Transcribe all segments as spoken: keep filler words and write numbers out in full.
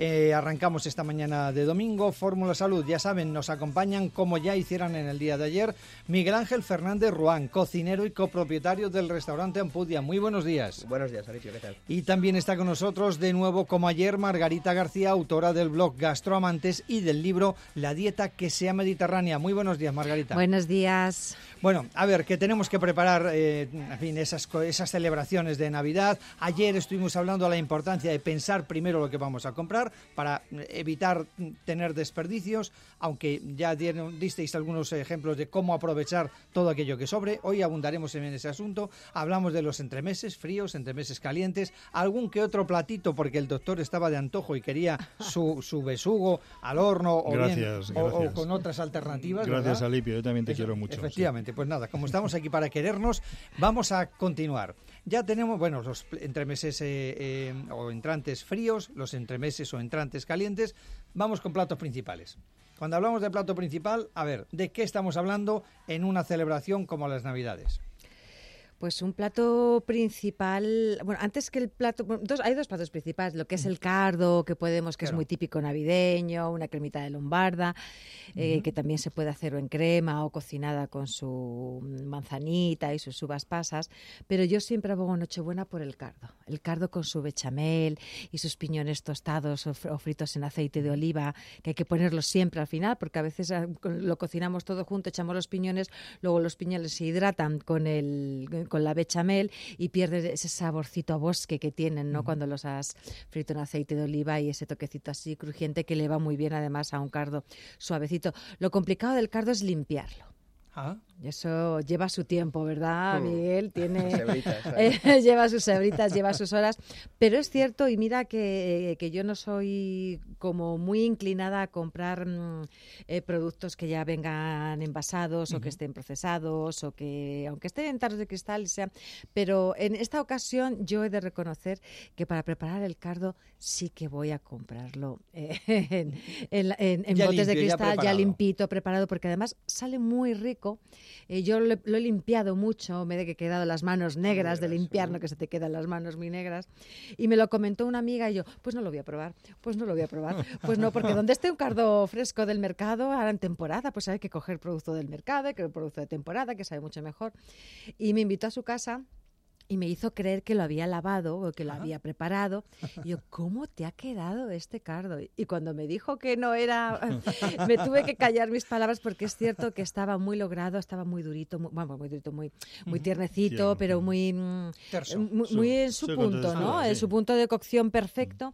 Eh, arrancamos esta mañana de domingo. Fórmula Salud, ya saben, nos acompañan como ya hicieron en el día de ayer Miguel Ángel Fernández Ruán, cocinero y copropietario del restaurante Ampudia. Muy buenos días. Buenos días, Alicia, ¿qué tal? Y también está con nosotros de nuevo como ayer Margarita García, autora del blog Gastroamantes y del libro La dieta que sea mediterránea. Muy buenos días, Margarita. Buenos días. Bueno, a ver, que tenemos que preparar, eh, en fin, esas, esas celebraciones de Navidad. Ayer estuvimos hablando de la importancia de pensar primero lo que vamos a comprar para evitar tener desperdicios, aunque ya dieron, disteis algunos ejemplos de cómo aprovechar todo aquello que sobre. Hoy abundaremos en ese asunto. Hablamos de los entremeses fríos, entremeses calientes, algún que otro platito, porque el doctor estaba de antojo y quería su, su besugo al horno o, gracias, bien, o, gracias. o con otras alternativas. Gracias, ¿verdad? Alipio, yo también te Eso, quiero mucho. Efectivamente, sí. Pues nada, como estamos aquí para querernos, vamos a continuar. Ya tenemos, bueno, los entremeses eh, eh, o entrantes fríos, los entremeses o entrantes calientes. Vamos con platos principales. Cuando hablamos de plato principal, a ver, ¿de qué estamos hablando en una celebración como las Navidades? Pues un plato principal, bueno, antes que el plato, dos, hay dos platos principales, lo que es el cardo, que podemos, que claro. es muy típico navideño, una cremita de lombarda, eh, uh-huh. que también se puede hacer o en crema o cocinada con su manzanita y sus uvas pasas, pero yo siempre abogo Nochebuena por el cardo, el cardo con su bechamel y sus piñones tostados o, o fritos en aceite de oliva, que hay que ponerlos siempre al final, porque a veces lo cocinamos todo junto, echamos los piñones, luego los piñones se hidratan con el con la bechamel y pierdes ese saborcito a bosque que tienen, ¿no? Uh-huh. Cuando los has frito en aceite de oliva y ese toquecito así crujiente que le va muy bien además a un cardo suavecito. Lo complicado del cardo es limpiarlo. ¿Ah? Eso lleva su tiempo, ¿verdad, uh, Miguel? Tiene sebritas, eh, lleva sus sebritas, lleva sus horas, pero es cierto, y mira que, que yo no soy como muy inclinada a comprar mm, eh, productos que ya vengan envasados uh-huh. o que estén procesados o que, aunque estén en tarros de cristal, sean, pero en esta ocasión yo he de reconocer que para preparar el cardo sí que voy a comprarlo eh, en, en, en, en botes limpio, de cristal, ya, ya limpito, preparado, porque además sale muy rico. Eh, yo lo, lo he limpiado mucho, me he quedado las manos negras de limpiar, no que se te quedan las manos muy negras, y me lo comentó una amiga y yo, pues no lo voy a probar, pues no lo voy a probar, pues no, porque donde esté un cardo fresco del mercado, ahora en temporada, pues hay que coger producto del mercado, hay que coger producto de temporada, que sabe mucho mejor, y me invitó a su casa y me hizo creer que lo había lavado o que lo Ajá. había preparado. Y yo, ¿cómo te ha quedado este cardo? Y cuando me dijo que no era, me tuve que callar mis palabras porque es cierto que estaba muy logrado, estaba muy durito, muy, bueno, muy durito, muy, muy tiernecito, sí, pero muy, muy, muy en su sí, punto, ¿no? Sí. En su punto de cocción perfecto.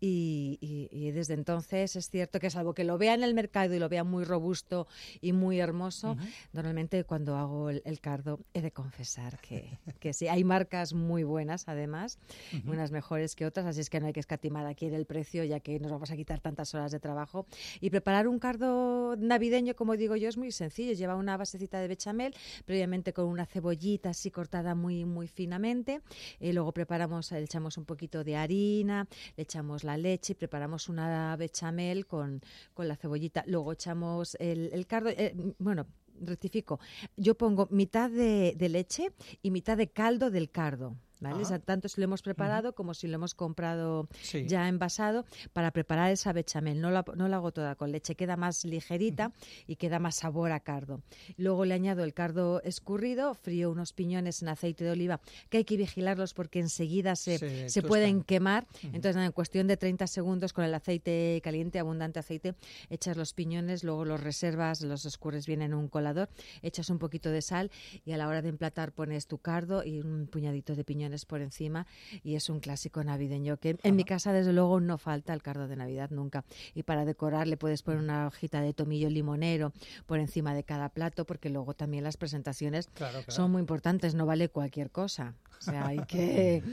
Y, y, y desde entonces es cierto que salvo que lo vea en el mercado y lo vea muy robusto y muy hermoso, uh-huh. normalmente cuando hago el, el cardo he de confesar que, que sí, hay marcas muy buenas además, uh-huh. unas mejores que otras, así es que no hay que escatimar aquí en el precio, ya que nos vamos a quitar tantas horas de trabajo. Y preparar un cardo navideño, como digo yo, es muy sencillo. Lleva una basecita de bechamel, previamente con una cebollita así cortada muy, muy finamente. Y luego preparamos, le echamos un poquito de harina, le echamos la leche y preparamos una bechamel con, con la cebollita. Luego echamos el, el cardo, eh, bueno, rectifico, yo pongo mitad de, de leche y mitad de caldo del cardo. ¿Vale? O sea, tanto si lo hemos preparado uh-huh. como si lo hemos comprado sí. ya envasado para preparar esa bechamel. No la, no la hago toda con leche, queda más ligerita uh-huh. y queda más sabor a cardo. Luego le añado el cardo escurrido, frío unos piñones en aceite de oliva, que hay que vigilarlos porque enseguida se, sí, se pueden quemar. Uh-huh. Entonces, en cuestión de treinta segundos con el aceite caliente, abundante aceite, echas los piñones, luego los reservas, los escurres bien en un colador, echas un poquito de sal y a la hora de emplatar pones tu cardo y un puñadito de piñones por encima y es un clásico navideño que en Ajá. mi casa desde luego no falta el cardo de Navidad nunca. Y para decorar le puedes poner una hojita de tomillo limonero por encima de cada plato, porque luego también las presentaciones claro, claro. son muy importantes, no vale cualquier cosa. O sea, hay que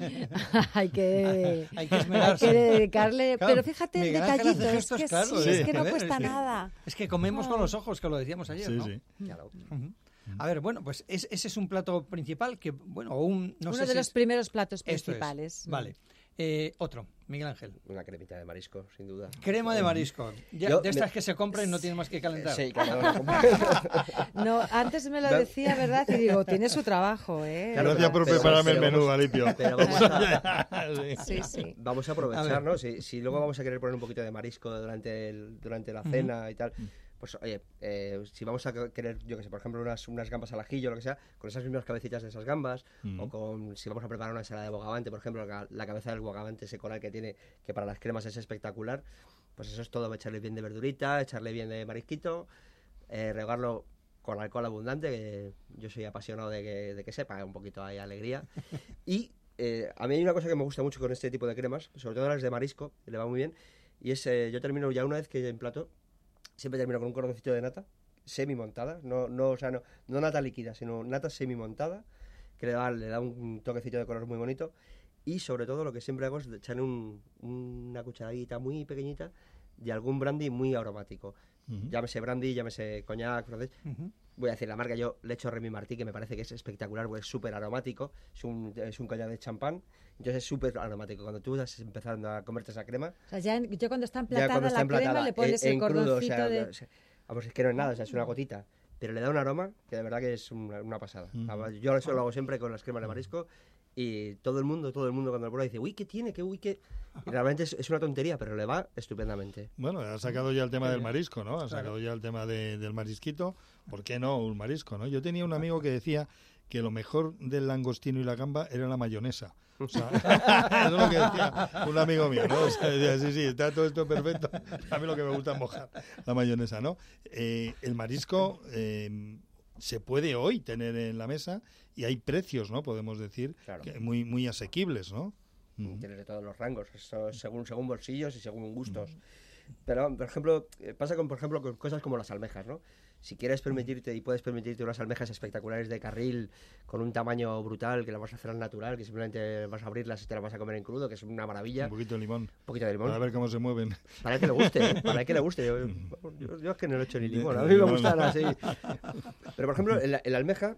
hay que hay que esmerarse, hay que dedicarle, claro, pero fíjate el detallito, es que, claro, sí, sí, es que no es cuesta que, nada. Es que comemos con los ojos, que lo decíamos ayer, sí, ¿no? Sí. Claro. Uh-huh. A ver, bueno, pues es, ese es un plato principal que, bueno, un, no uno sé de si los es... primeros platos principales. Esto es. Vale. Eh, otro, Miguel Ángel. Una cremita de marisco, sin duda. Crema de marisco. Ya, Yo de estas me... que se compran y no tienen más que calentar. Sí, claro. No, antes me lo decía, ¿verdad? Y digo, tiene su trabajo, ¿eh? Claro, gracias por pero, prepararme pero el menú, Alipio. Pero vamos a, sí, sí. Vamos a aprovechar, a ¿no? Si, si luego vamos a querer poner un poquito de marisco durante, el, durante la cena uh-huh. y tal... Pues oye, eh, si vamos a querer, yo que sé, por ejemplo, unas, unas gambas al ajillo o lo que sea, con esas mismas cabecitas de esas gambas, mm. o con, si vamos a preparar una ensalada de bogavante, por ejemplo, la, la cabeza del bogavante, ese coral que tiene, que para las cremas es espectacular, pues eso es todo, echarle bien de verdurita, echarle bien de marisquito, eh, regarlo con alcohol abundante, que yo soy apasionado de que, de que sepa un poquito ahí alegría, y eh, a mí hay una cosa que me gusta mucho con este tipo de cremas, sobre todo las de marisco, que le va muy bien, y es, eh, yo termino ya una vez que en plato, siempre termino con un cordoncito de nata, semi-montada, no, no, o sea, no, no nata líquida, sino nata semi-montada, que le da, le da un toquecito de color muy bonito, y sobre todo lo que siempre hago es echarle un, una cucharadita muy pequeñita de algún brandy muy aromático. Uh-huh. Llámese brandy, llámese coñac, francés. Uh-huh. Voy a decir la marca, yo le echo Remy Martí, que me parece que es espectacular, porque es súper aromático, es un, es un coñac de champán, entonces es súper aromático. Cuando tú estás empezando a comerte esa crema... O sea, ya, ya cuando está emplatada la emplatada, crema le pones en, el cordoncito crudo, o sea, de... O sea, vamos, es que no es nada, o sea, es una gotita, pero le da un aroma que de verdad que es una, una pasada. Uh-huh. Yo eso lo hago siempre con las cremas de marisco, y todo el mundo, todo el mundo cuando lo prueba dice, uy, ¿qué tiene? ¿Qué, uy, qué? Y realmente es, es una tontería, pero le va estupendamente. Bueno, ha sacado ya el tema del marisco, ¿no? Ha sacado ya el tema de, del marisquito. ¿Por qué no un marisco, no? Yo tenía un amigo que decía que lo mejor del langostino y la gamba era la mayonesa. O sea, eso es lo que decía un amigo mío, ¿no? O sea, decía, sí, sí, está todo esto perfecto. A mí lo que me gusta es mojar la mayonesa, ¿no? Eh, el marisco... Eh, se puede hoy tener en la mesa y hay precios, ¿no? Podemos decir, claro, que muy muy asequibles, ¿no? Uh-huh. Tienes de todos los rangos, eso según según bolsillos y según gustos. Uh-huh. Pero, por ejemplo, pasa con por ejemplo con cosas como las almejas, ¿no? Si quieres permitirte y puedes permitirte unas almejas espectaculares de carril con un tamaño brutal, que las vas a hacer al natural, que simplemente vas a abrirlas y te las vas a comer en crudo, que es una maravilla. Un poquito de limón. Un poquito de limón. Para ver cómo se mueven. Para que le guste, ¿eh? Para que le guste. Yo, yo, yo es que no le echo ni limón, a mí me gustan así. Pero, por ejemplo, en la, en la almeja,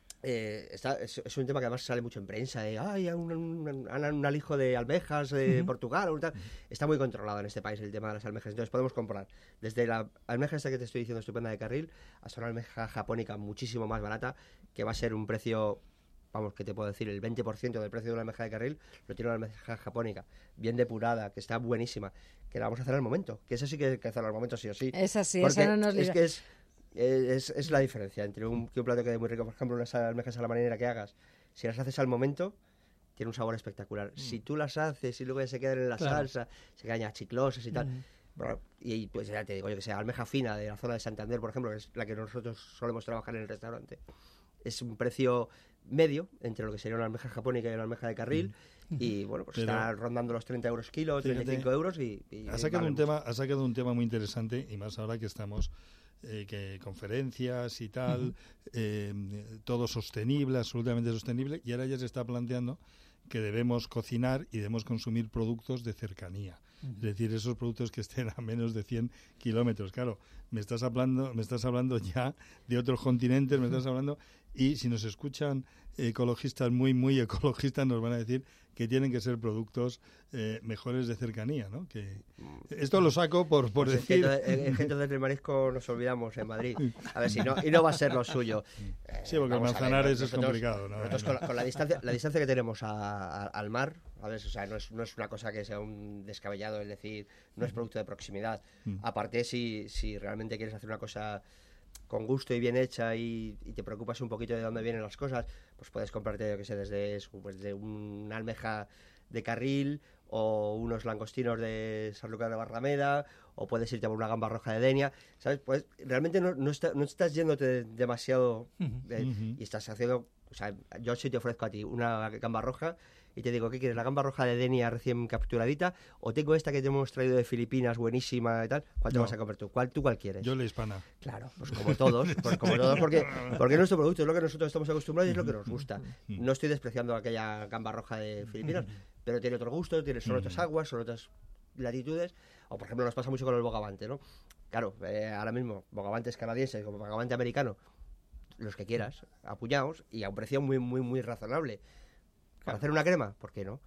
Eh, está, es, es un tema que además sale mucho en prensa, eh, ay, un, un, un, un alijo de almejas de uh-huh. Portugal, o tal. Está muy controlado en este país el tema de las almejas, entonces podemos comprar desde la almeja esta que te estoy diciendo estupenda de carril hasta una almeja japónica muchísimo más barata, que va a ser un precio, vamos, que te puedo decir, el veinte por ciento del precio de una almeja de carril lo tiene una almeja japónica, bien depurada, que está buenísima, que la vamos a hacer al momento, que eso sí que hay que hacerlo al momento sí o sí. Esa sí, esa no nos es que es Es, es la diferencia entre un, que un plato quede muy rico, por ejemplo, unas almejas a la marinera que hagas, si las haces al momento, tiene un sabor espectacular. Mm. Si tú las haces y luego ya se quedan en la claro. salsa, se quedan ya chiclosas y tal. Mm. Bueno, y pues ya te digo yo que sea almeja fina de la zona de Santander, por ejemplo, que es la que nosotros solemos trabajar en el restaurante. Es un precio medio entre lo que sería una almeja japónica y una almeja de carril. Mm. Y bueno, pues Pero, está rondando los treinta euros kilo, treinta y cinco euros y... y ha, sacado un tema, ha sacado un tema muy interesante, y más ahora que estamos... Eh, que conferencias y tal, uh-huh. eh, todo sostenible, absolutamente sostenible, y ahora ya se está planteando que debemos cocinar y debemos consumir productos de cercanía, uh-huh. es decir, esos productos que estén a menos de cien kilómetros. Claro, me estás hablando, me estás hablando ya de otros continentes, me estás hablando, y si nos escuchan ecologistas muy, muy ecologistas, nos van a decir que tienen que ser productos eh, mejores de cercanía, ¿no? Que esto lo saco por, por pues decir... En gente del marisco nos olvidamos en Madrid. A ver, si no, y no va a ser lo suyo. Eh, sí, porque el Manzanares ver, nosotros, es complicado, ¿no? Nosotros con, con la distancia la distancia que tenemos a, a, al mar, a ver, o sea, no es, no es una cosa que sea un descabellado, es decir, no es producto de proximidad. Mm. Aparte, si, si realmente quieres hacer una cosa con gusto y bien hecha y, y te preocupas un poquito de dónde vienen las cosas, pues puedes comprarte, yo que sé, desde, pues de una almeja de carril o unos langostinos de Sanlúcar de Barrameda, o puedes irte por una gamba roja de Denia, ¿sabes? Pues realmente no, no, está, no estás yéndote demasiado de, uh-huh. y estás haciendo, o sea, yo si te ofrezco a ti una gamba roja y te digo, ¿qué quieres? ¿La gamba roja de Denia recién capturadita? ¿O tengo esta que te hemos traído de Filipinas, buenísima y tal? ¿Cuál te no. vas a comer tú? ¿Cuál, ¿Tú cuál quieres? Yo la hispana. Claro, pues como todos, pues como todos, porque, porque nuestro producto es lo que nosotros estamos acostumbrados y es lo que nos gusta. No estoy despreciando aquella gamba roja de Filipinas, pero tiene otro gusto, tiene son otras aguas, son otras latitudes. O, por ejemplo, nos pasa mucho con el bogavante, ¿no? Claro, eh, ahora mismo, bogavantes canadienses como bogavante americano, los que quieras, apuñados y a un precio muy, muy, muy razonable. Para hacer una crema, ¿por qué no?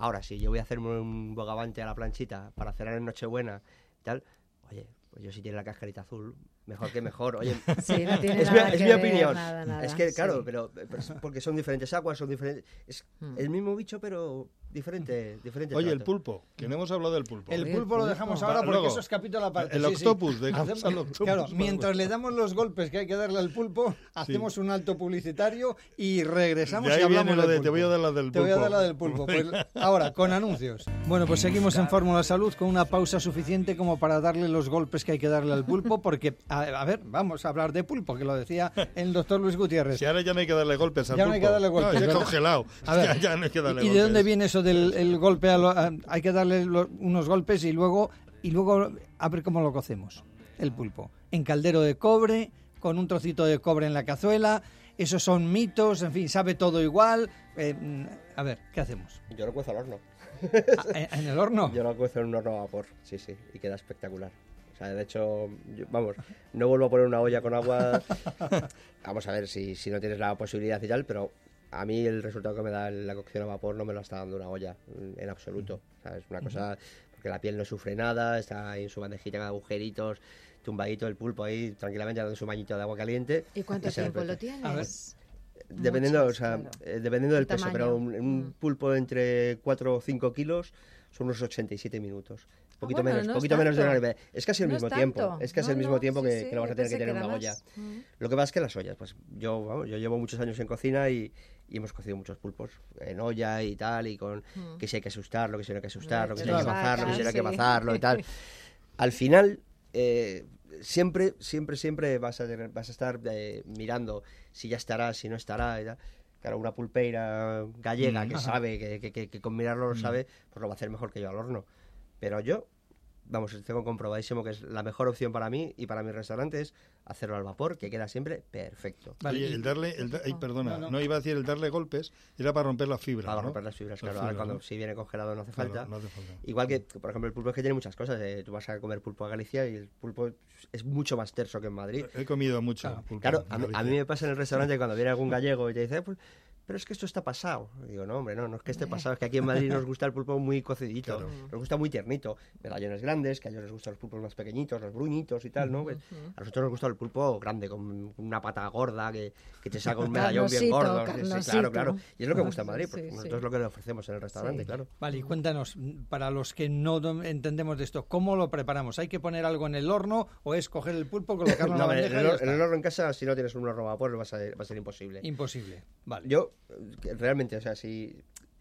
Ahora, si yo voy a hacerme un bogavante a la planchita para cenar en Nochebuena y tal, oye, pues yo si tiene la cascarita azul, mejor que mejor, oye. Sí, no tiene es nada mi, que es mi ver, opinión. nada, nada, es que, claro, sí. pero, pero es porque son diferentes aguas, son diferentes... Es Mm. el mismo bicho, pero diferente, diferente Oye, el trato. pulpo, que no hemos hablado del pulpo. El Oye, pulpo lo pulpo. dejamos Va, ahora porque luego, eso es capítulo aparte. el sí, sí. octopus, dejamos Hacemos- al octopus Claro, para mientras luego. le damos los golpes que hay que darle al pulpo, hacemos un alto publicitario y regresamos De ahí y hablamos viene lo del de, te voy a dar la del Te voy a pulpo. dar la del pulpo. Pues ahora, con anuncios. Bueno, pues seguimos en Fórmula Salud con una pausa suficiente como para darle los golpes que hay que darle al pulpo, porque, a, a ver, vamos a hablar de pulpo, que lo decía el doctor Luis Gutiérrez. Si ahora ya no hay que darle golpes al Ya pulpo. no hay que darle golpes, No, ya ¿verdad? congelado. A ver, ya, ya no hay que darle ¿Y golpes. de dónde viene eso del el golpe? A lo- a- hay que darle lo- unos golpes y luego, y luego a ver cómo lo cocemos, el pulpo. En caldero de cobre, con un trocito de cobre en la cazuela. Esos son mitos, en fin, sabe todo igual. Eh, mm, a ver, ¿qué hacemos? Yo lo cuezo al horno. Ah, ¿En en el horno? Yo lo cuezo en un horno a vapor, sí, sí, y queda espectacular. O sea, de hecho, yo- vamos, no vuelvo a poner una olla con agua. Vamos a ver si, si no tienes la posibilidad y tal, pero a mí el resultado que me da la cocción a vapor no me lo está dando una olla, en, en absoluto. O sea, es una cosa, porque la piel no sufre nada, está ahí en su bandejita con agujeritos, tumbadito el pulpo ahí, tranquilamente dando su bañito de agua caliente. ¿Y cuánto se tiempo lo repite. tienes? Dependiendo, Muchos, o sea, claro. eh, dependiendo del El peso, tamaño. pero un, un Mm. pulpo entre cuatro o cinco kilos son unos ochenta y siete minutos. Poquito bueno, menos, no es poquito menos de una tanto. hora y media. Es casi el No mismo es tiempo. tanto. Es casi No, el mismo no, tiempo sí, que, sí, que lo vas a yo tener que pensé tener en que una era olla. más. Mm. Lo que pasa es que las ollas, pues yo, vamos, yo llevo muchos años en cocina y, y hemos cocido muchos pulpos en olla y tal, y con Mm. que si hay que asustarlo, que si no hay que asustarlo, que si Leche hay que de bazarlo, que vaca, si no hay que sí. bazarlo y tal. Al final, eh, siempre, siempre, siempre vas a, tener, vas a estar eh, mirando si ya estará, si no estará y tal. Claro, una pulpeira gallega Mm, que ajá. sabe, que, que, que, que combinarlo lo sabe, pues lo va a hacer mejor que yo al horno. Pero yo, vamos, tengo comprobadísimo que es la mejor opción para mí y para mi restaurante es hacerlo al vapor, que queda siempre perfecto. Vale, Oye, y- el darle, el da- ay, perdona, No, no, no. iba a decir el darle golpes, era para romper la fibra, Para ¿no? romper las fibras, La claro. fibra, Ahora cuando ¿no? si viene congelado no hace Claro, falta. no hace falta. Igual que, por ejemplo, el pulpo es que tiene muchas cosas. eh, Tú vas a comer pulpo a Galicia y el pulpo es mucho más terso que en Madrid. He comido mucho Claro. pulpo. Claro, en a mí, a Galicia. mí me pasa en el restaurante que cuando viene algún gallego y te dice, "Eh, pues, pero es que esto está pasado". Y digo, no, hombre, no, no es que esté pasado, es que aquí en Madrid nos gusta el pulpo muy cocidito, Claro. nos gusta muy tiernito. Medallones grandes, que a ellos les gustan los pulpos más pequeñitos, los bruñitos y tal, ¿no? Pues, a nosotros nos gusta el pulpo grande, con una pata gorda, que, que te saca un medallón bien Carnosito, gordo. Sí, sí, carnosito. claro, claro. Y es lo que gusta en Madrid, Sí, porque sí. nosotros es lo que le ofrecemos en el restaurante, Sí. claro. Vale, y cuéntanos, para los que no do- entendemos de esto, ¿cómo lo preparamos? ¿Hay que poner algo en el horno o es coger el pulpo, colocarlo en la No, en, bandeja el, y ya hor- en el está? horno en casa, si no tienes un horno a vapor, va a ser, va a ser imposible. Imposible. Vale. Yo, eh, realmente, o sea, si,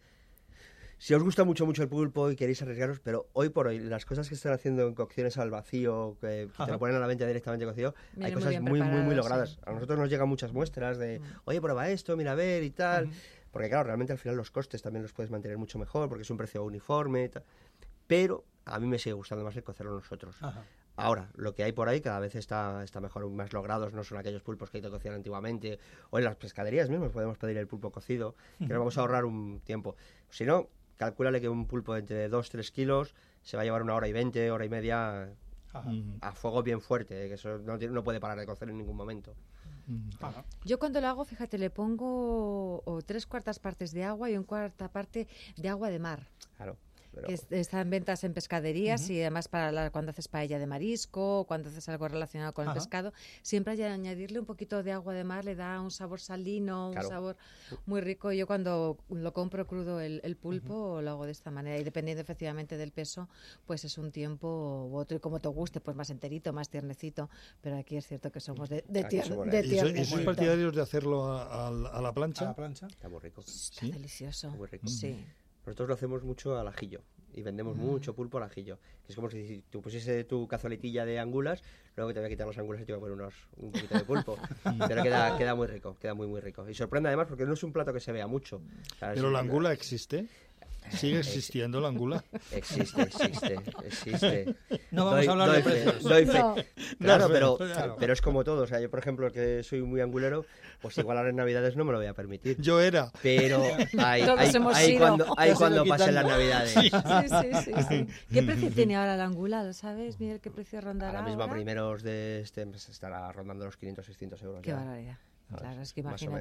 si os gusta mucho, mucho el pulpo y queréis arriesgaros, pero hoy por hoy, las cosas que están haciendo en cocciones al vacío, que, que te Ajá. lo ponen a la venta directamente cocido, Viene hay muy cosas bien muy, muy, muy preparado, logradas. sí. A nosotros nos llegan muchas muestras de, oye, prueba esto, mira a ver y tal. Porque claro, realmente al final los costes también los puedes mantener mucho mejor, porque es un precio uniforme y tal. Pero a mí me sigue gustando más el cocerlo nosotros. Ajá. Ahora, lo que hay por ahí cada vez está, está mejor, más logrados, no son aquellos pulpos que te cocían antiguamente, o en las pescaderías mismas podemos pedir el pulpo cocido, que nos vamos a ahorrar un tiempo. Si no, calcúlale que un pulpo de entre dos a tres kilos se va a llevar una hora y veinte, hora y media Ajá. Mm, a fuego bien fuerte, que eso no, tiene- no puede parar de cocer en ningún momento. mm. Ajá. Yo cuando lo hago, fíjate, le pongo o tres cuartas partes de agua y un cuarta parte de agua de mar. Claro. Pero, Que es- está en ventas en pescaderías y además para la- cuando haces paella de marisco, cuando haces algo relacionado con Ajá. el pescado, siempre hay que añadirle un poquito de agua de mar, le da un sabor salino, Claro. un sabor muy rico. Yo cuando lo compro crudo el, el pulpo lo hago de esta manera y dependiendo efectivamente del peso, pues es un tiempo u otro y como te guste, pues más enterito, más tiernecito, pero aquí es cierto que somos de, de, Aquí tier- somos de de- ¿Y, so- y sois tiernecito. partidarios de hacerlo a, a- a la ¿A la plancha? plancha? está muy rico. Está ¿Sí? delicioso. Muy rico. Sí. Nosotros lo hacemos mucho al ajillo y vendemos mucho pulpo al ajillo. Que es como si tú pusiese tu cazueletilla de angulas, luego que te voy a quitar las angulas y te voy a poner unos, un poquito de pulpo. Pero queda, queda muy rico, queda muy, muy rico. Y sorprende además porque no es un plato que se vea mucho. O sea, ¿Pero es- la angula existe? ¿Sigue existiendo la angula? Existe, existe, existe. No vamos a hablar de fe, precios. doy fe. No. Claro, No, pero, claro. pero es como todo. O sea, yo, por ejemplo, que soy muy angulero, pues igual ahora en Navidades no me lo voy a permitir. Yo era. Pero hay, Todos hay, hemos hay sido. cuando, hay Te has cuando ido pasen las quitando. Navidades. Sí, sí, sí, sí. ¿Qué precio tiene ahora la angula? ¿Lo sabes, Miguel? ¿Qué precio rondará Ahora mismo, a ahora? primeros de este mes, estará rondando los quinientos, seiscientos euros. Qué ya. barbaridad. ¿Sabes? Claro, es que Más o imagínate. menos.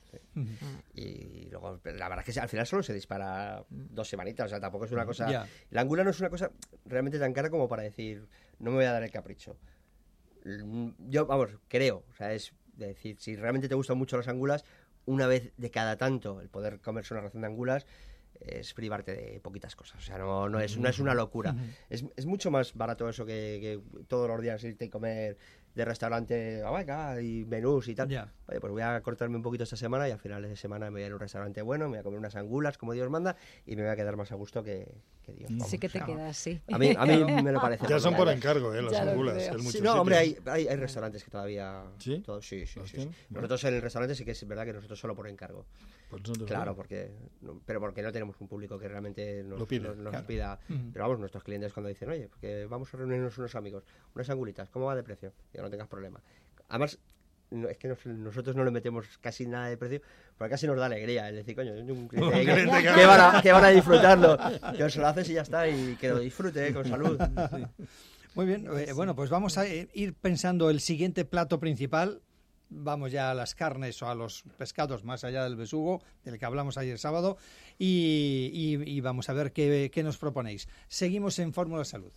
Sí. Uh-huh. Y luego, la verdad es que al final solo se dispara dos semanitas, o sea, tampoco es una cosa... Yeah. La angula no es una cosa realmente tan cara como para decir, no me voy a dar el capricho. Yo, vamos, creo, o sea, es decir, si realmente te gustan mucho las angulas, una vez de cada tanto el poder comerse una ración de angulas es privarte de poquitas cosas, o sea, no, no, es, no es una locura. Uh-huh. es, es mucho más barato eso que, que todos los días irte y comer de restaurante a y menús y tal. Yeah. Oye, pues voy a cortarme un poquito esta semana y a finales de semana me voy a ir a un restaurante bueno, me voy a comer unas angulas como Dios manda y me voy a quedar más a gusto que, que Dios. Vamos. Sí que te quedas, sí. A mí, a mí me lo parece. Ya son por encargo, ¿eh? Las ya angulas. En sí, no, hombre, hay, hay, hay restaurantes que todavía... ¿Sí? Todo, sí, sí, sí, sí. Bueno. Nosotros en el restaurante sí que es verdad que nosotros solo por encargo. Pues no claro, porque no, pero porque no tenemos un público que realmente nos lo pide, nos, nos claro. pida. Uh-huh. Pero vamos, nuestros clientes cuando dicen, oye, porque vamos a reunirnos unos amigos, unas angulitas, ¿cómo va de precio? Ya no tengas problema. Además, no, es que nos, nosotros no le metemos casi nada de precio, porque casi nos da alegría el decir, coño, un cliente, que, que, van a, que van a disfrutarlo, que os lo haces y ya está, y que lo disfrute, eh, con salud. Sí. Muy bien, eh, bueno, pues vamos a ir pensando el siguiente plato principal. Vamos ya a las carnes o a los pescados más allá del besugo, del que hablamos ayer sábado, y, y, y vamos a ver qué, qué nos proponéis. Seguimos en Fórmula Salud.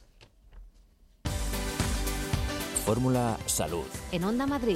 Fórmula Salud. En Onda Madrid.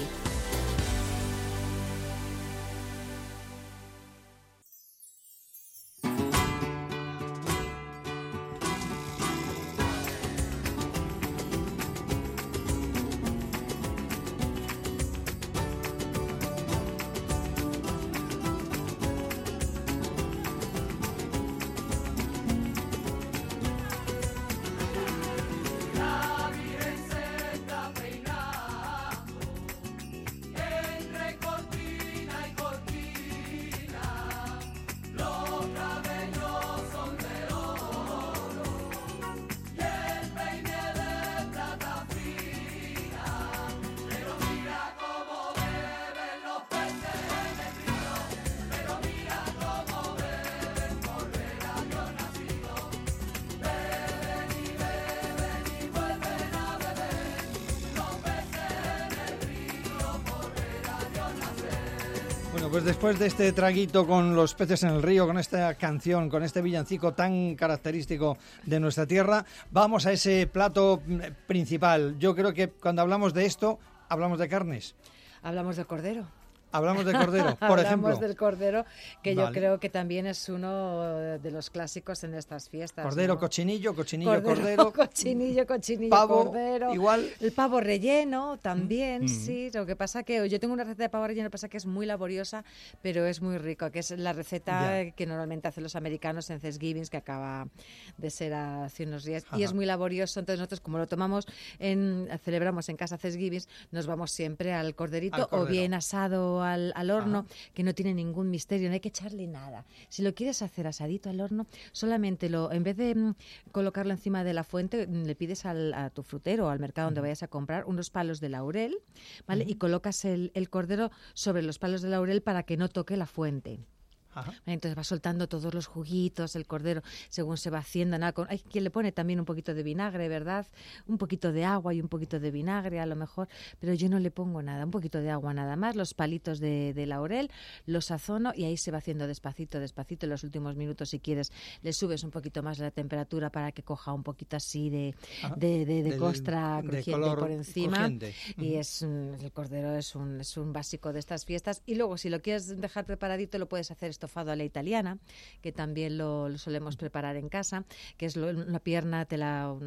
Bueno, pues después de este traguito con los peces en el río, con esta canción, con este villancico tan característico de nuestra tierra, vamos a ese plato principal. Yo creo que cuando hablamos de esto, hablamos de carnes. Hablamos de cordero. Hablamos de cordero, por Hablamos ejemplo. del cordero, que vale. yo creo que también es uno de los clásicos en estas fiestas. Cordero, ¿no? cochinillo, cochinillo, Cordero, cordero. Cochinillo, cochinillo, pavo, cordero. igual. El pavo relleno también, Mm. sí. Lo que pasa que yo tengo una receta de pavo relleno, lo que pasa que es muy laboriosa, pero es muy rico, que es la receta Ya. que normalmente hacen los americanos en Thanksgiving, que acaba de ser hace unos días. Ajá. Y es muy laborioso, entonces nosotros como lo tomamos, en celebramos en casa Thanksgiving, nos vamos siempre al corderito Al cordero. o bien asado al, al horno. Ajá. Que no tiene ningún misterio, no hay que echarle nada. Si lo quieres hacer asadito al horno, solamente lo, en vez de mm, colocarlo encima de la fuente, mm, le pides al, a tu frutero o al mercado donde vayas a comprar unos palos de laurel, ¿vale? Uh-huh. Y colocas el, el cordero sobre los palos de laurel para que no toque la fuente. Ajá. Entonces va soltando todos los juguitos, el cordero, según se va haciendo. Nada, con, hay quien le pone también un poquito de vinagre, ¿verdad? Un poquito de agua y un poquito de vinagre a lo mejor, pero yo no le pongo nada, un poquito de agua nada más, los palitos de, de laurel, los sazono y ahí se va haciendo despacito, despacito. En los últimos minutos, si quieres, le subes un poquito más la temperatura para que coja un poquito así de, de, de, de Del, costra crujiente de por encima. Crujiente. Y uh-huh. es el cordero es un, es un básico de estas fiestas. Y luego, si lo quieres dejar preparadito, lo puedes hacer esto estofado a la italiana, que también lo, lo solemos preparar en casa, que es lo, una pierna, te la,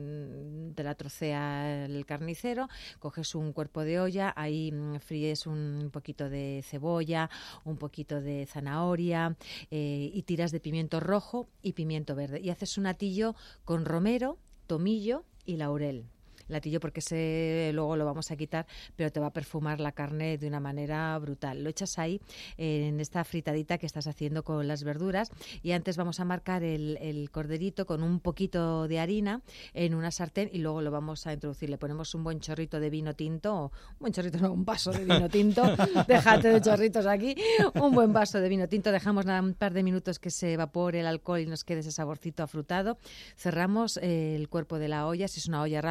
te la trocea el carnicero, coges un cuerpo de olla, ahí fríes un poquito de cebolla, un poquito de zanahoria eh, y tiras de pimiento rojo y pimiento verde. Y haces un atillo con romero, tomillo y laurel. Latillo porque ese luego lo vamos a quitar, pero te va a perfumar la carne de una manera brutal. Lo echas ahí eh, en esta fritadita que estás haciendo con las verduras y antes vamos a marcar el, el corderito con un poquito de harina en una sartén y luego lo vamos a introducir. Le ponemos un buen chorrito de vino tinto, o un buen chorrito, no, un vaso de vino tinto. Déjate de chorritos aquí. Un buen vaso de vino tinto. Dejamos nada un par de minutos que se evapore el alcohol y nos quede ese saborcito afrutado. Cerramos eh, el cuerpo de la olla, si es una olla rápida con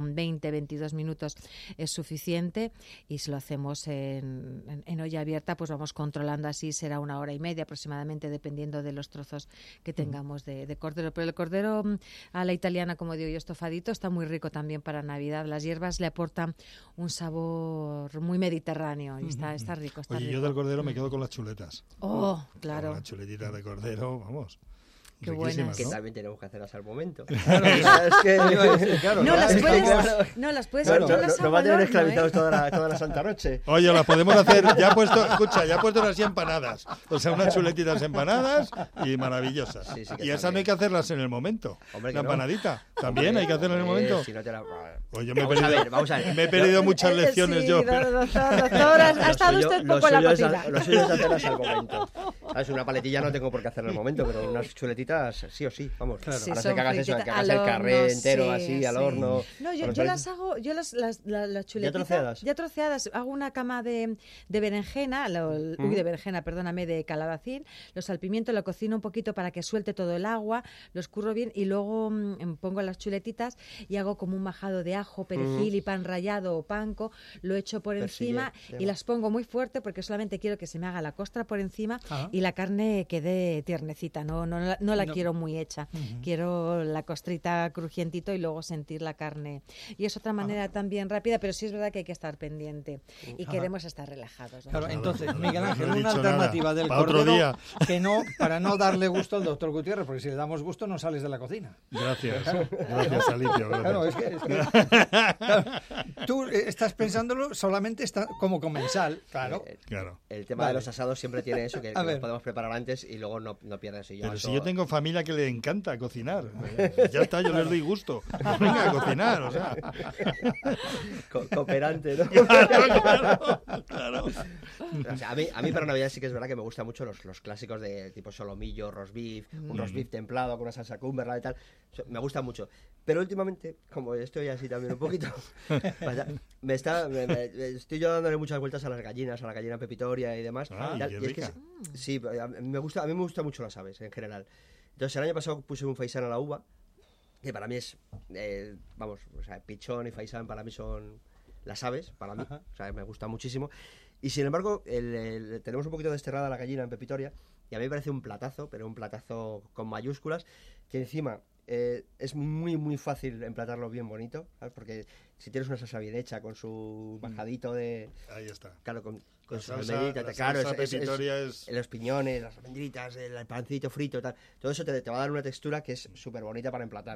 con veinte, veintidós minutos es suficiente, y si lo hacemos en, en, en olla abierta, pues vamos controlando así, será una hora y media aproximadamente, dependiendo de los trozos que tengamos de, de cordero. Pero el cordero a la italiana, como digo yo, estofadito, está muy rico también para Navidad. Las hierbas le aportan un sabor muy mediterráneo y está, está rico. Está Oye, rico. yo del cordero me quedo con las chuletas. Oh, claro. Las chuletitas de cordero, vamos. Qué riquísimas, buenas. Que ¿no? también tenemos que hacerlas al momento. Claro, es que, iba a decir, claro, No claro, las es que, puedes, claro, no las puedes, Claro, yo no, las no hago va a al tener horno, esclavizados ¿eh? toda, la, toda la santa noche. Oye, las podemos hacer, ya he puesto, escucha, ya he puesto unas empanadas. O sea, unas chuletitas empanadas y maravillosas. Sí, sí que y está esas no hay bien. que hacerlas en el momento. Hombre, que La no. empanadita, también hay que hacerla en el Hombre, momento. si no te la... Oye, yo me he Vamos a perdido, ver, vamos a ver. me he perdido muchas Eh, lecciones sí, yo. do- doctor, doctor, ha ha Lo estado suyo- usted lo poco en la suyo es cocina. a- Lo suyo es hacerlas al momento. ¿Sabes? Una paletilla no tengo por qué hacerla en el momento, pero unas chuletitas sí o sí, vamos. Claro. Sí, Ahora son sé que hagas eso, frititas que hagas al el carré horno, entero sí, así, al sí. horno. No, yo, con yo los las hago, yo las, las, las, las chuletitas, troceadas? ya troceadas, hago una cama de, de berenjena, lo- uy, Mm. de berenjena, perdóname, de calabacín, los salpimiento, lo cocino un poquito para que suelte todo el agua, los curro bien y luego mm, pongo las chuletitas y hago como un majado de ajo, perejil y pan rallado o panko, lo echo por Persillé, encima se y llama. las pongo muy fuerte porque solamente quiero que se me haga la costra por encima Ajá. y la carne quede tiernecita, no, no, la- no la No. quiero muy hecha, quiero la costrita crujientito y luego sentir la carne. Y es otra manera también rápida, pero sí es verdad que hay que estar pendiente y Ajá. queremos estar relajados. ¿no? Claro, Nada, entonces, nada, Miguel no he Ángel, dicho una nada. alternativa del Pa' otro cordero día. que no, para no darle gusto al doctor Gutiérrez, porque si le damos gusto no sales de la cocina. Gracias, gracias, Alicia. Gracias. Claro, es que, es que- claro, tú eh, estás pensándolo solamente está como comensal, claro. Eh, Claro. El tema Vale. de los asados siempre tiene eso, que, A que ver. los podemos preparar antes y luego no, no pierdes. Y yo Pero eso- si yo tengo familia que le encanta cocinar, eh, ya está, yo les doy gusto. Pues venga a cocinar, o sea. Co- cooperante, ¿no? Claro, claro, claro. O sea, a, mí, a mí para Navidad sí que es verdad que me gustan mucho los, los clásicos de tipo solomillo, roast beef, un roast beef templado con una salsa cumberland y tal. Eso me gusta mucho. Pero últimamente, como estoy así también un poquito, vaya, me está, me- me- estoy yo dándole muchas vueltas a las gallinas, a la gallina pepitoria y demás. Ay, y tal, qué y es que rica. se- sí, a mí me gusta, a mí me gustan mucho las aves en general. Entonces el año pasado puse un faisán a la uva, que para mí es, eh, vamos, o sea, pichón y faisán para mí son las aves, para mí, Ajá. o sea, me gusta muchísimo. Y sin embargo, el- el- tenemos un poquito desterrada la gallina en pepitoria, y a mí me parece un platazo, pero un platazo con mayúsculas, que encima eh, es muy, muy fácil emplatarlo bien bonito, ¿sabes? Porque si tienes una salsa bien hecha con su bajadito de... Ahí está. Claro, con, con La su salsa, almendrita, la claro, salsa es- es- es- pepitoria es... los piñones, las almendritas, el pancito frito, tal. Todo eso te, te va a dar una textura que es súper bonita para emplatar.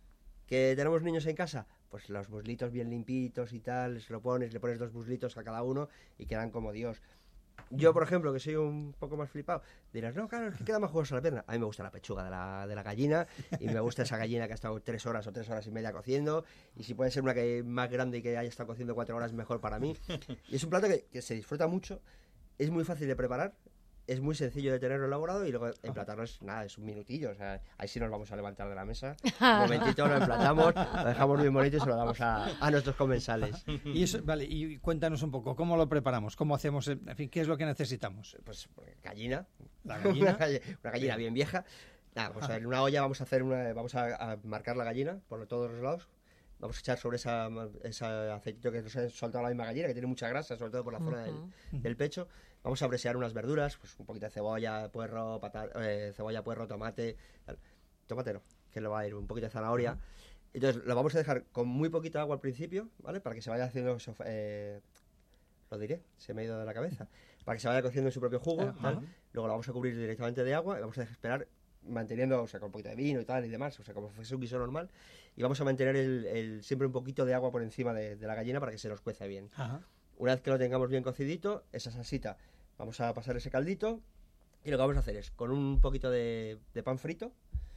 ¿Que tenemos niños en casa? Pues los muslitos bien limpitos y tal, se lo pones, le pones dos muslitos a cada uno y quedan como Dios. Yo, por ejemplo, que soy un poco más flipado, dirás, no, claro, es que queda más jugosa la pierna. A mí me gusta la pechuga de la, de la gallina y me gusta esa gallina que ha estado tres horas o tres horas y media cociendo, y si puede ser una que más grande y que haya estado cociendo cuatro horas, mejor para mí. Y es un plato que, que se disfruta mucho, es muy fácil de preparar, es muy sencillo de tenerlo elaborado y luego emplatarlo es nada, es un minutillo. O sea, ahí sí nos vamos a levantar de la mesa. Un momentito lo emplatamos, lo dejamos bien bonito y se lo damos a, a nuestros comensales. Y eso, vale, y cuéntanos un poco, ¿cómo lo preparamos? ¿Cómo hacemos? En fin, ¿qué es lo que necesitamos? Pues gallina, La gallina. una, galle- una gallina bien vieja. Nada, pues en una olla vamos a hacer una, vamos a, a marcar la gallina por todos los lados. Vamos a echar sobre esa, ese aceitito que nos ha soltado la misma gallina, que tiene mucha grasa, sobre todo por la zona del, del pecho. Vamos a bresear unas verduras, pues un poquito de cebolla, puerro, patata, eh, cebolla, puerro, tomate, tal. Tomate no, que lo va a ir, un poquito de zanahoria. Entonces lo vamos a dejar con muy poquita agua al principio, ¿vale? Para que se vaya haciendo, eso, eh, lo diré, se me ha ido de la cabeza, para que se vaya cociendo en su propio jugo, Ajá. ¿tal? Luego lo vamos a cubrir directamente de agua y vamos a esperar manteniendo, o sea, con un poquito de vino y tal y demás, o sea, como si fuese un guiso normal, y vamos a mantener el, el- siempre un poquito de agua por encima de, de la gallina para que se nos cueza bien. Ajá. Una vez que lo tengamos bien cocidito, esa salsita, vamos a pasar ese caldito y lo que vamos a hacer es con un poquito de, de pan frito,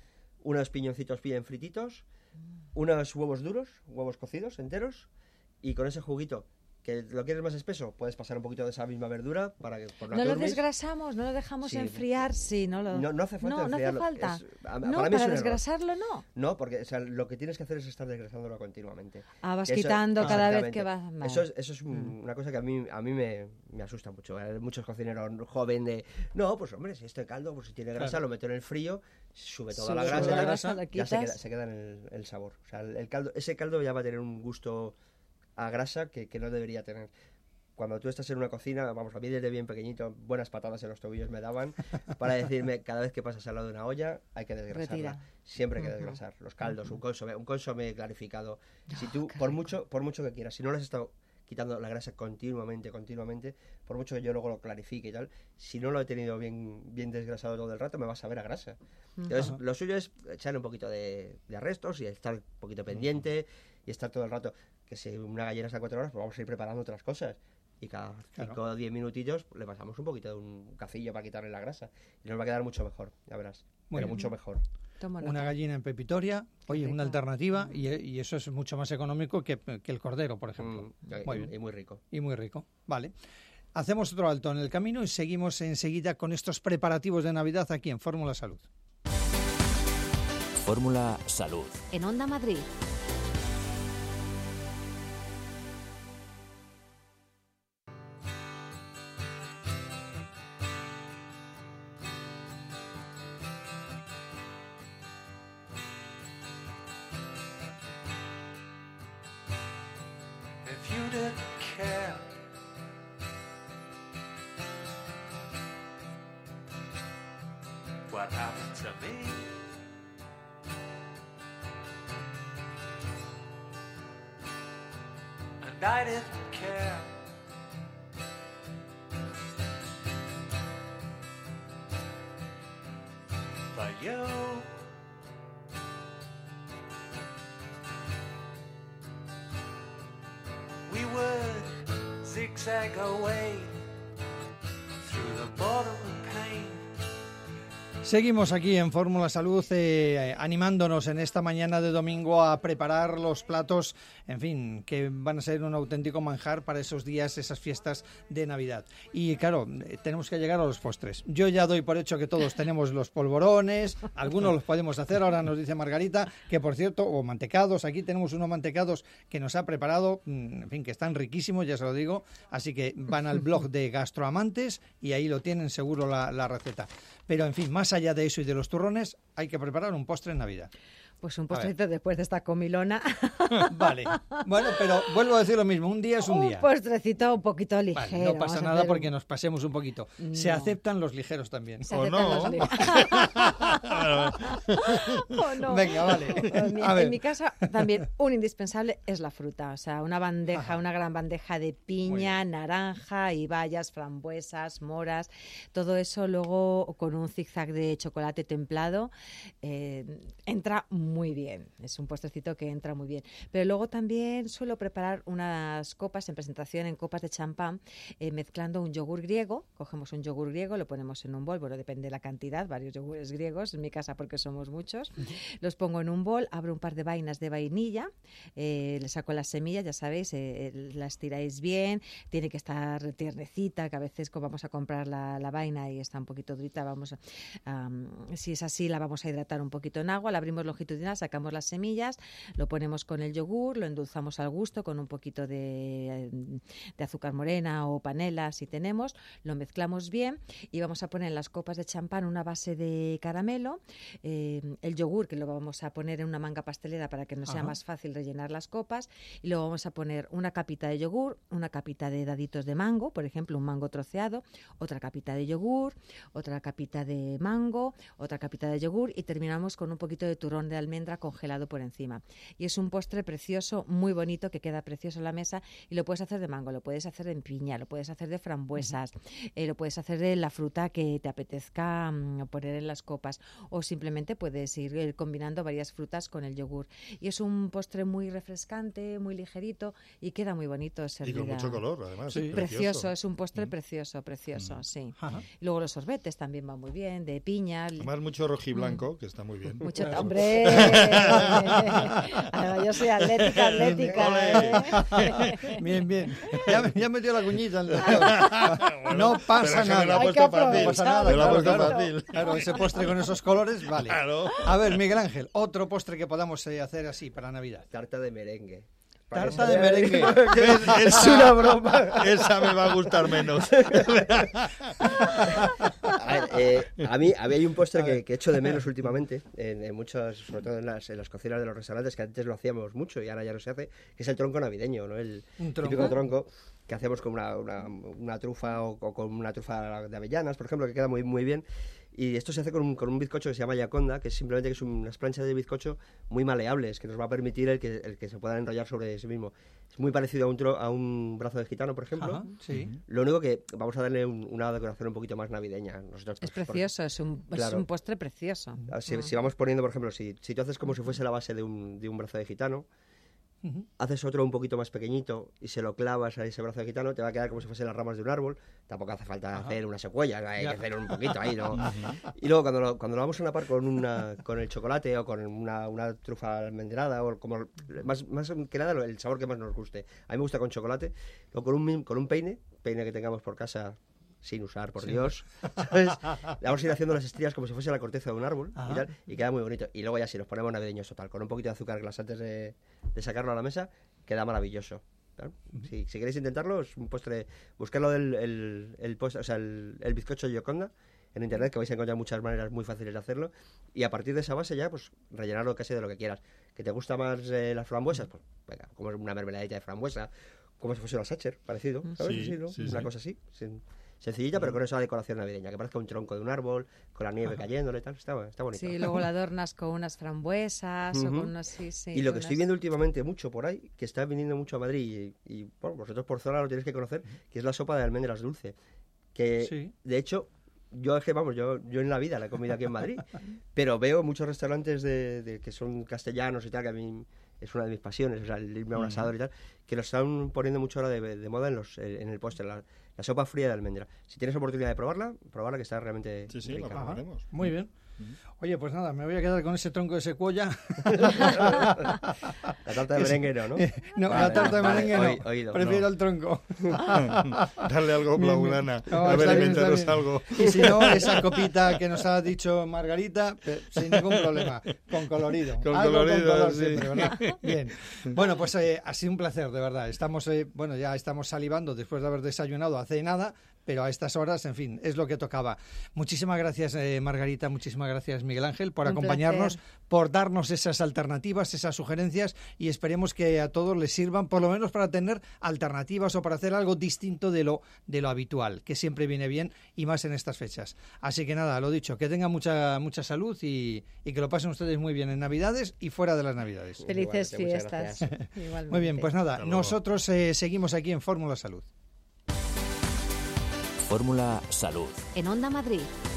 unos piñoncitos bien frititos, unos huevos duros, huevos cocidos enteros, y con ese juguito ¿Que lo quieres más espeso? Puedes pasar un poquito de esa misma verdura para que por ¿No lo desgrasamos? ¿No lo dejamos sí. enfriar? Sí, no lo... No, no hace falta no, enfriarlo. No hace falta. Es, a, no, para, para desgrasarlo no. No, porque o sea, lo que tienes que hacer es estar desgrasándolo continuamente. Ah, vas eso, quitando cada vez que vas... Vale. Eso es, eso es un, una cosa que a mí, a mí me, me asusta mucho. Hay muchos cocineros jóvenes de... No, pues hombre, si este caldo, pues si tiene grasa, claro. lo meto en el frío, sube toda sube la grasa, la grasa la ya se queda, se queda en el, el sabor. O sea, el, el caldo, ese caldo ya va a tener un gusto a grasa que, que no debería tener. Cuando tú estás en una cocina, vamos, a mí desde bien pequeñito, buenas patadas en los tobillos me daban para decirme, cada vez que pasas al lado de una olla, hay que desgrasarla. Retira. Siempre hay que desgrasar. Los caldos, uh-huh. un consomé, un consomé clarificado. Si tú, oh, por mucho, por mucho que quieras, si no le has estado quitando la grasa continuamente, continuamente, por mucho que yo luego lo clarifique y tal, si no lo he tenido bien, bien desgrasado todo el rato, me vas a ver a grasa. Entonces, uh-huh. lo suyo es echarle un poquito de, de arrestos y estar un poquito pendiente uh-huh. y estar todo el rato, que si una gallina está cuatro horas, pues vamos a ir preparando otras cosas. Y cada cinco o diez minutillos le pasamos un poquito de un cacillo para quitarle la grasa. Y nos va a quedar mucho mejor, ya verás. Muy pero bien. Mucho mejor. Una gallina en pepitoria, oye, rico. Una alternativa, y, y eso es mucho más económico que, que el cordero, por ejemplo. Mm, muy y, bien. y muy rico. Y muy rico, vale. Hacemos otro alto en el camino y seguimos enseguida con estos preparativos de Navidad aquí en Fórmula Salud. Fórmula Salud. En Onda Madrid. What happened to me? And I didn't care. But you, we would zigzag away through the bottom of pain. Seguimos aquí en Fórmula Salud eh, animándonos en esta mañana de domingo a preparar los platos, en fin, que van a ser un auténtico manjar para esos días, esas fiestas de Navidad. Y claro, eh, tenemos que llegar a los postres. Yo ya doy por hecho que todos tenemos los polvorones, algunos los podemos hacer, ahora nos dice Margarita, que por cierto, o mantecados, aquí tenemos unos mantecados que nos ha preparado, en fin, que están riquísimos, ya se lo digo, así que van al blog de Gastroamantes y ahí lo tienen seguro la, la receta. Pero en fin, más allá de eso y de los turrones, hay que preparar un postre en Navidad. Pues un postrecito después de esta comilona. Vale. Bueno, pero vuelvo a decir lo mismo, un día es un, un día. Un postrecito un poquito ligero. Vale, no pasa nada porque nos pasemos un poquito. No. Se aceptan los ligeros también. Se ¿O no? Los ¿O no? Venga, vale. En, a ver. En mi casa también un indispensable es la fruta. O sea, una bandeja, Ajá. una gran bandeja de piña, naranja y bayas, frambuesas, moras. Todo eso luego con un zigzag de chocolate templado eh, entra muy muy bien, es un postrecito que entra muy bien. Pero luego también suelo preparar unas copas en presentación en copas de champán, eh, mezclando un yogur griego. Cogemos un yogur griego, lo ponemos en un bol, bueno, depende de la cantidad, varios yogures griegos, en mi casa porque somos muchos. Uh-huh. Los pongo en un bol, abro un par de vainas de vainilla, eh, le saco las semillas, ya sabéis, eh, las tiráis bien, tiene que estar tiernecita, que a veces vamos a comprar la, la vaina y está un poquito durita, vamos a, um, si es así la vamos a hidratar un poquito en agua, la abrimos longitudinal, sacamos las semillas, lo ponemos con el yogur, lo endulzamos al gusto con un poquito de, de azúcar morena o panela si tenemos, lo mezclamos bien y vamos a poner en las copas de champán una base de caramelo, eh, el yogur que lo vamos a poner en una manga pastelera para que nos sea Ajá. más fácil rellenar las copas y luego vamos a poner una capita de yogur, una capita de daditos de mango, por ejemplo un mango troceado, otra capita de yogur, otra capita de mango, otra capita de yogur y terminamos con un poquito de turrón de almendra congelado por encima. Y es un postre precioso, muy bonito, que queda precioso en la mesa y lo puedes hacer de mango, lo puedes hacer de piña, lo puedes hacer de frambuesas, uh-huh. eh, lo puedes hacer de la fruta que te apetezca um, poner en las copas o simplemente puedes ir eh, combinando varias frutas con el yogur. Y es un postre muy refrescante, muy ligerito y queda muy bonito. Servida. Y con mucho color, además. Sí. Precioso, es un postre uh-huh. precioso, precioso, uh-huh. sí. Uh-huh. Y luego los sorbetes también van muy bien, de piña. Además mucho rojiblanco, uh-huh. que está muy bien. Mucho, hombre, Además, yo soy atlética, atlética. ¿eh? Bien, bien. Ya, ya metió la cuñita. En no pasa Pero eso me lo ha nada. Hay que puesto fácil. No pasa nada, Me lo ha claro, puesto claro. fácil. Claro, ese postre con esos colores, vale. Claro. A ver, Miguel Ángel, otro postre que podamos eh, hacer así para Navidad. Tarta de merengue. Tarta de merengue. ¿Ves? Es una broma. Esa me va a gustar menos. A ver, eh, a, mí, a mí hay un postre que, que echo de menos últimamente, en, en muchos, sobre todo en las, en las cocinas de los restaurantes, que antes lo hacíamos mucho y ahora ya no se hace, que es el tronco navideño, ¿no? El ¿Un tronco? típico tronco que hacemos con una, una, una trufa o, o con una trufa de avellanas, por ejemplo, que queda muy, muy bien. Y esto se hace con un, con un bizcocho que se llama yaconda, que es simplemente que es unas planchas de bizcocho muy maleables, que nos va a permitir el que, el que se puedan enrollar sobre sí mismo. Es muy parecido a un, tro, a un brazo de gitano, por ejemplo. Ajá, sí. Lo único que vamos a darle un, una decoración un poquito más navideña. Nosotros, Es pues, por- precioso, es un, es Claro. un postre precioso. Si, Ah. si vamos poniendo, por ejemplo, si, si tú haces como si fuese la base de un, de un brazo de gitano, Ujú. haces otro un poquito más pequeñito y se lo clavas a ese brazo de gitano, te va a quedar como si fuesen las ramas de un árbol. Tampoco hace falta Ajá. hacer una secuella, hay Ya. que hacer un poquito ahí, ¿no? Y luego cuando lo, cuando lo vamos a napar con, una, con el chocolate o con una, una trufa almendrada o como más, más que nada el sabor que más nos guste. A mí me gusta con chocolate, o con un, con un peine, peine que tengamos por casa sin usar, por Sí. Dios, ¿sabes? Le vamos a ir haciendo las estrías como si fuese la corteza de un árbol Ajá. y tal, y queda muy bonito. Y luego ya si nos ponemos navideños total, con un poquito de azúcar glass antes de, de sacarlo a la mesa, queda maravilloso. ¿Claro? Si, si queréis intentarlo, es un postre, buscarlo del el, el, postre, o sea, el, el bizcocho Gioconda en internet, que vais a encontrar muchas maneras muy fáciles de hacerlo, y a partir de esa base ya, pues rellenarlo casi de lo que quieras. ¿Que te gusta más eh, las frambuesas? Pues venga, como una mermeladita de frambuesa, como si fuese una Sacher, parecido, ¿sabes? Sí, Sí, ¿no? sí, Una sí. cosa así, sin- sencillita, pero con esa decoración navideña, que parezca un tronco de un árbol, con la nieve cayéndole y tal, está, está bonito. Sí, luego lo adornas con unas frambuesas o Ujú. con unos... Sí, sí, Y lo con que estoy unas- viendo últimamente mucho por ahí, que está viniendo mucho a Madrid, y, y, bueno, vosotros por zona lo tenéis que conocer, que es la sopa de almendras dulce. Que, Sí. de hecho, yo es que, vamos, yo, yo en la vida la he comido aquí en Madrid, pero veo muchos restaurantes de, de que son castellanos y tal, que a mí es una de mis pasiones, o sea, el irme a un asador y tal, que lo están poniendo mucho ahora de, de moda en, los, en el postre, la, la sopa fría de almendra. Si tienes oportunidad de probarla, probarla, que está realmente Sí, sí, rica. la probaremos. Muy bien. Oye, pues nada, me voy a quedar con ese tronco de secuoya. La tarta de merengue no, ¿no? No, Vale, la tarta de vale, merengue no. oí- oído, Prefiero no. el tronco. Darle algo Bien, bien. blaulana. No, A ver, está bien, inventaros está bien. algo. Y si no, esa copita que nos ha dicho Margarita, pe- sin ningún problema, con colorido. Con Algo colorido, con color sí. siempre, ¿verdad? Bien. Bueno, pues eh, ha sido un placer, de verdad. Estamos, eh, bueno, ya estamos salivando después de haber desayunado hace nada, pero a estas horas, en fin, es lo que tocaba. Muchísimas gracias, eh, Margarita, muchísimas gracias, Miguel Ángel, por Un acompañarnos, placer. por darnos esas alternativas, esas sugerencias, y esperemos que a todos les sirvan, por lo menos para tener alternativas o para hacer algo distinto de lo, de lo habitual, que siempre viene bien, y más en estas fechas. Así que nada, lo dicho, que tengan mucha, mucha salud y, y que lo pasen ustedes muy bien en Navidades y fuera de las Navidades. Felices Igualmente, muchas fiestas. gracias. Igualmente. Muy bien, pues nada, Hasta luego. nosotros eh, seguimos aquí en Fórmula Salud. Fórmula Salud. En Onda Madrid,